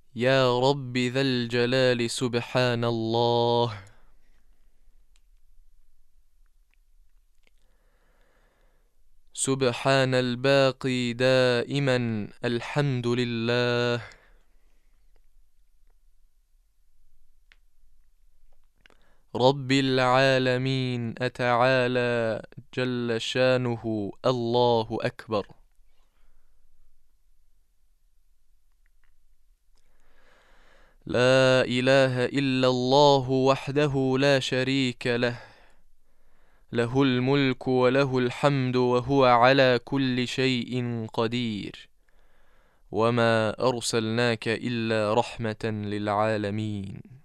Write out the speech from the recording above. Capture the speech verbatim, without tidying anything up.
يا رب ذا الجلال سبحان الله. سبحان الباقي دائما الحمد لله. رب العالمين أتعالى جل شانه الله أكبر. لا إله إلا الله وحده لا شريك له، له الملك وله الحمد وهو على كل شيء قدير، وما أرسلناك إلا رحمة للعالمين.